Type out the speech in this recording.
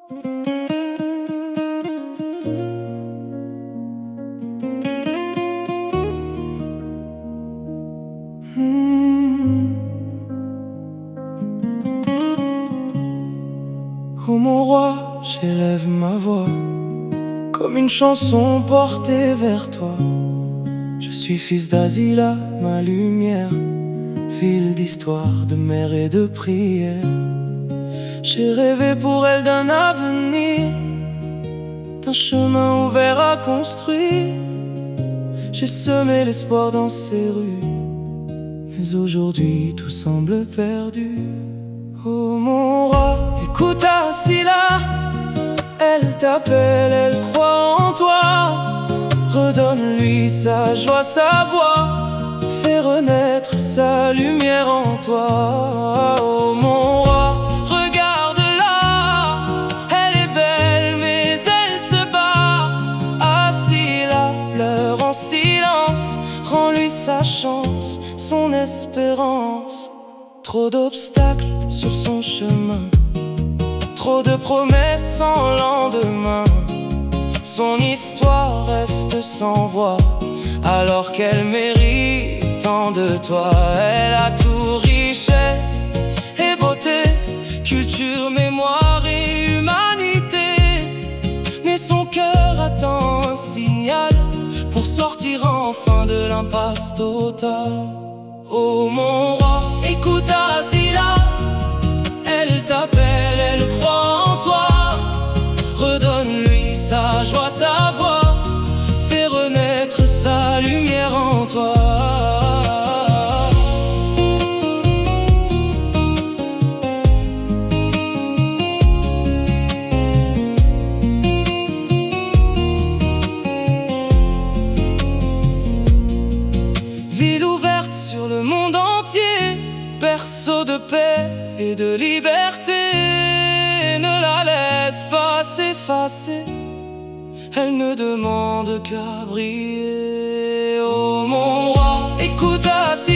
Oh mon roi, j'élève ma voix comme une chanson portée vers toi. Je suis fils d'Azila, ma lumière, ville d'histoire, de mer et de prière. J'ai rêvé pour elle d'un avenir, d'un chemin ouvert à construire. J'ai semé l'espoir dans ces rues, mais aujourd'hui tout semble perdu. Oh mon roi, écoute Asila, elle t'appelle, elle croit en toi. Redonne-lui sa joie, sa voix, fais renaître sa lumière en toi. Oh mon roi, regarde-la, elle est belle mais elle se bat. Asila pleure en silence, rends-lui sa chance, son espérance. Trop d'obstacles sur son chemin, trop de promesses sans lendemain. Son histoire reste sans voix, alors qu'elle mérite tant de toi. Elle a tout, richesse et beauté, culture, mémoire et humanité. Mais son cœur attend un signal pour sortir enfin de l'impasse totale. Oh mon roi, écoute Asila, elle t'appelle, elle croit en toi. Redonne-lui sa joie, sa voix, fais renaître sa lumière en toi. Ville ouverte sur le monde entier, berceau de paix et de liberté. Ne la laisse pas s'effacer, elle ne demande qu'à briller. Oh mon roi, écoute Asila,